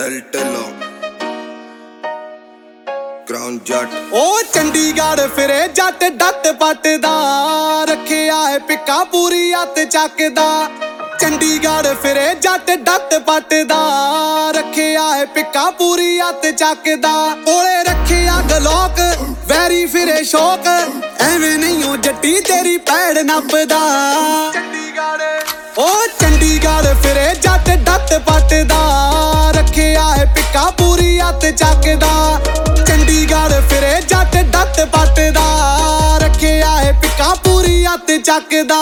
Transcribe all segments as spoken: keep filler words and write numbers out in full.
ਦਿਲ ਢਿੱਲੋਂ ਕਰਾਊਨ ਜੱਟ। ਉਹ ਚੰਡੀਗੜ੍ਹ ਫਿਰੇ ਜੱਟ ਡੱਟ ਪੱਟ ਦਾ, ਰੱਖਿਆ ਏ ਪਿੱਕਾ ਪੂਰੀ ਹੱਥ ਚੱਕਦਾ। ਚੰਡੀਗੜ੍ਹ ਫਿਰੇ ਜੱਟ ਡੱਟ ਪੱਟ ਦਾ, ਰੱਖਿਆ ਏ ਪਿੱਕਾ ਪੂਰੀ ਹੱਥ ਚੱਕਦਾ। ਕੋਲੇ ਰੱਖਿਆ ਗਲੋਕ ਵੈਰੀ ਫਿਰੇ ਸ਼ੌਕ, ਐਵੇਂ ਨਹੀਂ ਓ ਜੱਟੀ ਤੇਰੀ ਪੈੜ ਨੱਪਦਾ। ਚੰਡੀਗੜ੍ਹ ਉਹ ਚੰਡੀਗੜ੍ਹ ਫਿਰੇ ਜੱਟ ਡੱਟ ਪੱਟ ਦਾ, ਰੱਖਿਆ ਏ ਪਿੱਕਾ ਪੂਰੀ ਹੱਥ ਚੱਕਦਾ। ਚੰਡੀਗੜ੍ਹ ਫਿਰੇ ਜੱਟ ਡੱਟ ਪੱਟ ਦਾ, ਰੱਖਿਆ ਏ ਪਿੱਕਾ ਪੂਰੀ ਹੱਥ ਚੱਕਦਾ।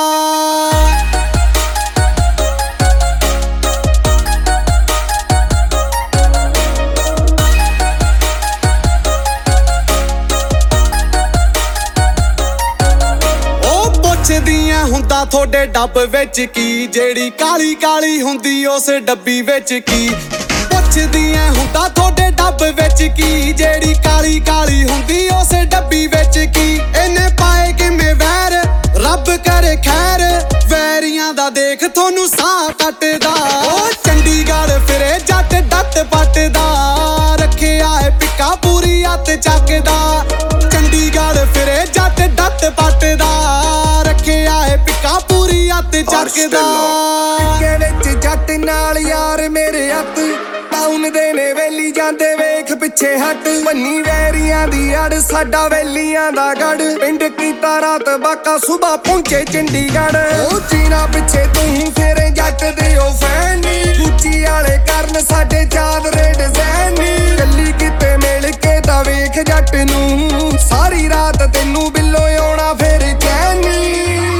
ਪੁੱਛਦੀਆਂ ਹੁੰਦਾ ਥੋੜੇ ਡੱਬ ਵਿੱਚ ਕੀ, ਜਿਹੜੀ ਕਾਲੀ ਕਾਲੀ ਹੁੰਦੀ ਉਸ ਡੱਬੀ ਵਿੱਚ ਕੀ। ਪੁੱਛਦੀਆਂ ਹੁੰਦਾ ਥੋੜੇ ਡੱਬ ਵਿੱਚ ਕੀ, ਜਿਹੜੀ ਕਾਲੀ ਕਾਲੀ ਹੁੰਦੀ ਉਸ ਡੱਬੀ ਵਿੱਚ ਕੀ। ਇਹਨੇ ਪਾਏ ਕਿਵੇਂ ਵੈਰ ਰੱਬ ਕਰੇ ਖੈਰ, ਵੈਰੀਆਂ ਦਾ ਦੇਖ ਤੁਹਾਨੂੰ ਸਾਹ ਕੱਟਦਾ। ਉਹ ਚੰਡੀਗੜ੍ਹ ਫਿਰੇ ਜੱਟ ਡੱਟ ਪੱਟ ਦਾ, ਰੱਖਿਆ ਏ ਪਿੱਕਾ ਪੂਰੀ ਹੱਥ ਚੱਕਦਾ। ਚੰਡੀਗੜ੍ਹ ਫਿਰੇ ਜੱਟ ਡੱਟ ਪੱਟ ਦਾ, ਰੱਖਿਆ ਏ ਪਿੱਕਾ ਪੂਰੀ ਹੱਥ ਚੱਕਦਾ। ਪਿੱਕੇ ਵਿੱਚ ਜੱਟ ਨਾਲ ਯਾਰ ਮੇਰੇ ਹੱਥ, ਟਾਊਨ ਦੇ ਨੇ ਵੇਲੀ ਜਾਂਦੇ ਵੇਖ ਪਿੱਛੇ ਹਟ। ਮੰਨੀ ਵੈਰੀਆਂ ਦੀ ਅੜ ਸਾਡਾ ਵੇਲੀਆਂ ਦਾ ਗੜ, ਪਿੰਡ ਕੀਤਾ ਰਾਤ ਬਾਕਾ ਸੁਬਾ ਪਹੁੰਚੇ ਚੰਡੀਗੜ੍ਹ। ਉਹ ਚੀਨਾ ਪਿੱਛੇ ਤੂੰ ਫੇਰੇ ਜੱਟ ਦੇ ਉਹ ਫੈਨੀ, ਉੱਚੀ ਵਾਲੇ ਕਰਨ ਸਾਡੇ ਚਾਦਰੇ ਡਿਜ਼ਾਈਨੀ। ਕੱਲੀ ਕਿਤੇ ਮਿਲ ਕੇ ਤਾਂ ਵੇਖ ਜੱਟ ਨੂੰ, ਸਾਰੀ ਰਾਤ ਤੈਨੂੰ ਬਿੱਲੋ ਆਉਣਾ ਫੇਰ ਚੈਨੀ।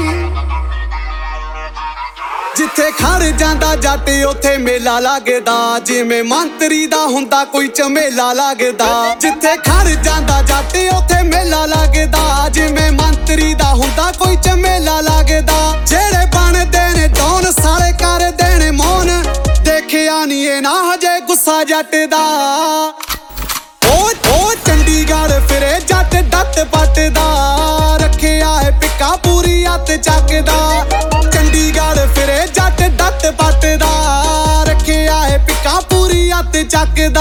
ਜਿੱਥੇ ਖੜ ਜਾਂਦਾ ਜੱਟ ਉੱਥੇ ਮੇਲਾ ਲੱਗਦਾ, ਜਿਵੇਂ ਮੰਤਰੀ ਦਾ ਹੁੰਦਾ ਕੋਈ ਝਮੇਲਾ ਲੱਗਦਾ। ਜਿੱਥੇ ਖੜ ਜਾਂਦਾ ਜੱਟ ਉੱਥੇ ਮੇਲਾ ਲੱਗਦਾ, ਜਿਵੇਂ ਮੰਤਰੀ ਦਾ ਹੁੰਦਾ ਕੋਈ ਝਮੇਲਾ ਲੱਗਦਾ। ਜਿਹੜੇ ਬਣਦੇ ਨੇ ਡੌਨ ਸਾਲੇ ਕਰਦੇ ਨੇ ਮੌਨ, ਦੇਖਿਆ ਨੀ ਇਹ ਨਾ ਹਜੇ ਗੁੱਸਾ ਜੱਟ ਦਾ। ਉਹ ਉਹ ਚੰਡੀਗੜ੍ਹ ਫਿਰੇ ਜੱਟ ਡੱਟ ਪੱਟ ਦਾ, ਰੱਖਿਆ ਏ ਪਿੱਕਾ ਪੂਰੀ ਹੱਥ ਚੱਕਦਾ। ਚੰਡੀਗੜ੍ਹ ਫਿਰੇ ਜੱਟ ਡੱਟ ਪੱਟ ਦਾ, ਰੱਖਿਆ ਏ ਪਿੱਕਾ ਪੂਰੀ ਹੱਥ ਚੱਕਦਾ।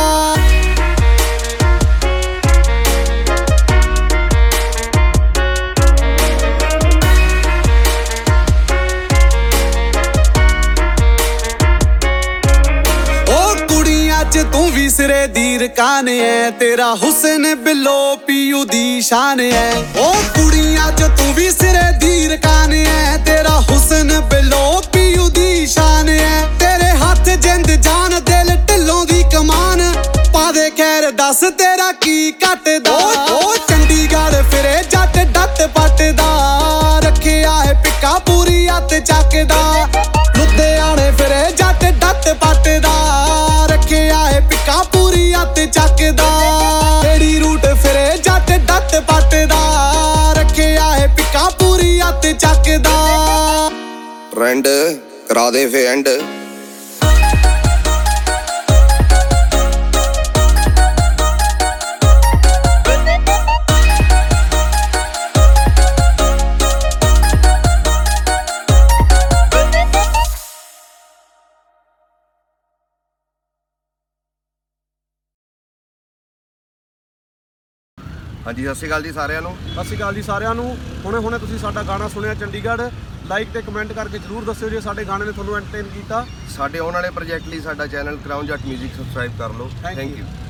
ਤੂੰ ਵੀ ਸਿਰੇ ਦੀ ਰਕਾਨ ਐ, ਤੇਰਾ ਹੁਸਨ ਬਿੱਲੋ ਪੀਯੂ ਦੀ ਸ਼ਾਨ ਐ। ਉਹ ਕੁੜੀਆਂ ਚ ਤੂੰ ਵੀ ਸਿਰੇ ਦੀ ਰਕਾਨ ਐ, ਤੇਰਾ ਹੁਸਨ ਬਿੱਲੋ ਪੀਯੂ ਦੀ ਸ਼ਾਨ ਐ। ਤੇਰੇ ਹੱਥ ਜਿੰਦ ਜਾਨ ਦਿਲ ਢਿੱਲੋਂ ਦੀ ਕਮਾਨ, ਪਾ ਦੇ ਖੈਰ ਦੱਸ ਤੇਰਾ ਕੀ ਘਟਦਾ। ਉਹ ਚੰਡੀਗੜ੍ਹ ਫਿਰੇ ਜੱਟ ਡੱਟ ਪੱਟ ਦਾ, ਰੱਖਿਆ ਏ ਪਿੱਕਾ ਪੂਰੀ ਹੱਥ ਚੱਕਦਾ। ਲੁਧਿਆਣੇ ਫਿਰੇ ਜੱਟ ਡੱਟ ਪੱਟ ਦਾ, ਰੱਖਿਆ ਏ ਪਿੱਕਾ ਪੂਰੀ ਹੱਥ ਚੱਕਦਾ। ਤੇਰੀ ਰੂਟ ਫਿਰੇ ਜੱਟ ਡੱਟ ਪੱਟ ਦਾ, ਰੱਖਿਆ ਏ ਪਿੱਕਾ ਪੂਰੀ ਹੱਥ ਚੱਕਦਾ। ਟ੍ਰੈਂਡ ਕਰਾ ਦੇ ਫੇ ਐਂਡ। ਹਾਂਜੀ ਸਤਿ ਸ਼੍ਰੀ ਅਕਾਲ ਜੀ ਸਾਰਿਆਂ ਨੂੰ। ਸਤਿ ਸ਼੍ਰੀ ਅਕਾਲ ਜੀ ਸਾਰਿਆਂ ਨੂੰ। ਹੁਣੇ ਹੁਣੇ ਤੁਸੀਂ ਸਾਡਾ ਗਾਣਾ ਸੁਣਿਆ ਚੰਡੀਗੜ੍ਹ। ਲਾਈਕ ਤੇ ਕਮੈਂਟ ਕਰਕੇ ਜ਼ਰੂਰ ਦੱਸਿਓ ਜੇ ਸਾਡੇ ਗਾਣੇ ਨੇ ਤੁਹਾਨੂੰ ਐਂਟਰਟੇਨ ਕੀਤਾ। ਸਾਡੇ ਆਉਣ ਵਾਲੇ ਪ੍ਰੋਜੈਕਟ ਲਈ ਸਾਡਾ channel crown Jatt music subscribe ਕਰ ਲਓ। Thank you.